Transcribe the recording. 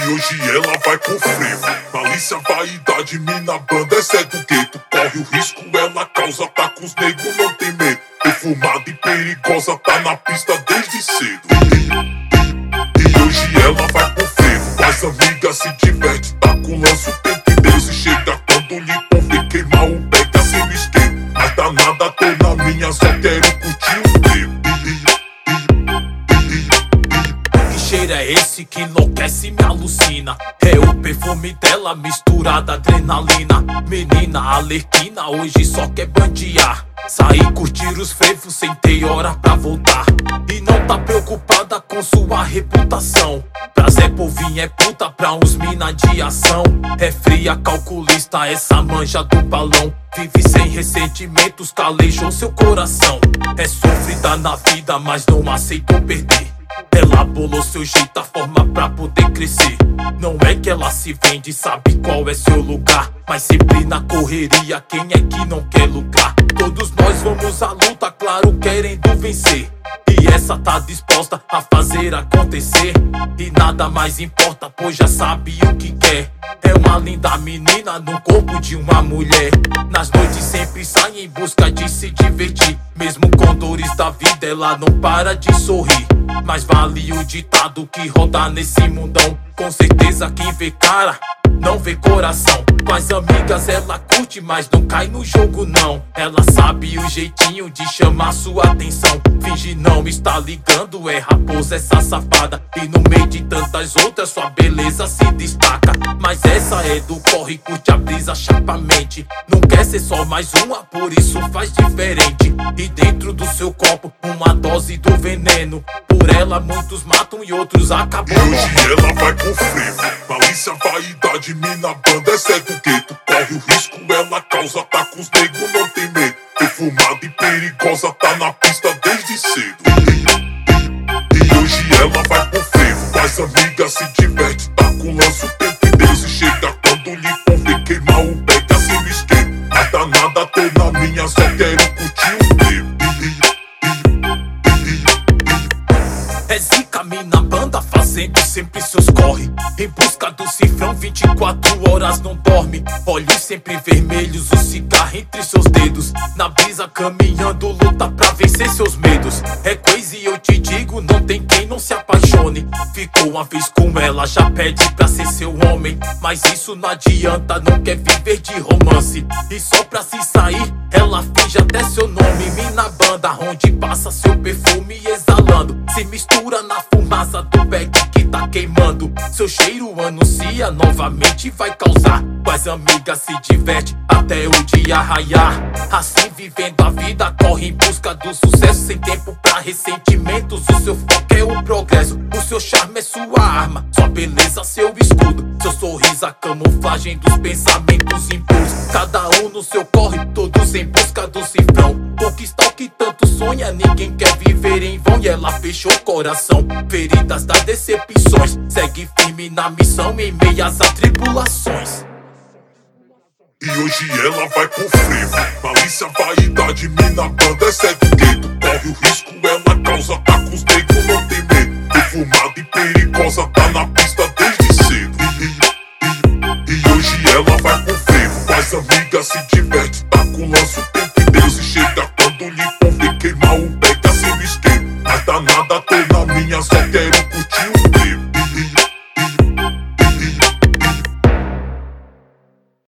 E hoje ela vai com frevo. Malícia, vaidade, mina, banda, essa é do gueto. Corre o risco, ela causa, tá com os negros, não tem medo. Perfumada e perigosa, tá na pista desde cedo. E hoje ela vai com frevo. Com as amigas se diverte, tá com lanço o tempo inteiro. Se chega quando lhe convém, queimar um pega sem me esquema. Mas danada, tô na minha, só quero curtir o frevo. Que cheiro é esse que enlouquece e me alucina? É o perfume dela misturado a adrenalina. Menina alerquina, hoje só quer bandear. Sair curtir os frevos sem ter hora pra voltar. E não tá preocupada com sua reputação. Pra Zé Povinho é puta, pra uns mina de ação. É fria, calculista, essa manja do balão. Vive sem ressentimentos, calejou seu coração. É sofrida na vida, mas não aceitou perder. Ela bolou seu jeito, a forma pra poder crescer. Não é que ela se vende, sabe qual é seu lugar. Mas sempre na correria, quem é que não quer lucrar? Todos nós vamos à luta, claro, querendo vencer. E essa tá disposta a fazer acontecer. E nada mais importa, pois já sabe o que quer. É uma linda menina no corpo de uma mulher. Nas noites sempre sai em busca de se divertir. Mesmo com dores da vida, ela não para de sorrir. Mas vale o ditado que roda nesse mundão. Com certeza quem vê cara não vê coração. Com as amigas ela curte, mas não cai no jogo não. Ela sabe o jeitinho de chamar sua atenção. Finge não estar ligando, é raposa essa safada. E no meio de tantas outras sua beleza se destaca. Mas essa é do corre, curte a brisa chapamente. Não quer ser só mais uma, por isso faz diferente. E dentro do seu copo uma dose do veneno. Por ela muitos matam e outros acabam. E hoje ela vai com frevo. Malícia, vaidade, mina, banda, essa é do gueto. Corre o risco, ela causa, tá com os negros, não tem medo. Perfumada e perigosa, tá na pista desde cedo. E hoje ela vai com frevo. Com as amigas se diverte, tá com lanço o tempo inteiro. Se chega quando lhe convém, queimar um pega sem me esquema. Mas danada, tô na minha, só quero curtir o frevo. É zica, mina, banda, fazendo sempre seus corre. Em busca do cifrão, 24 horas não dorme. Olhos sempre vermelhos, o cigarro entre seus dedos. Na brisa caminhando, luta pra vencer seus medos. É coisa e eu te digo, não tem quem não se apaixone. Ficou uma vez com ela, já pede pra ser seu homem. Mas isso não adianta, não quer viver de romance. E só pra se sair, ela finge até seu nome. Mina banda, onde passa seu perfume exalando. Se mistura na fumaça do beck que tá queimando. Seu cheiro anuncia, novamente vai causar. Com as amigas se diverte até o dia raiar. Assim vivendo a vida, corre em busca do sucesso. Sem tempo pra ressentimentos, o seu foco é o progresso. O seu charme é sua arma, sua beleza seu escudo. Seu sorriso a camuflagem dos pensamentos impulsos. Cada um no seu corre, todos em busca do cifrão. Conquistar o que tanto sonha, ninguém quer viver em vão. E ela fechou o coração, feridas das decepções. Segue firme na missão em meias atribulações. E hoje ela vai com frevo. Malícia, vaidade, mina, banda, essa é do gueto. Corre o risco, ela causa, tá com os negros, não tem medo. Perfumada e perigosa, tá na pista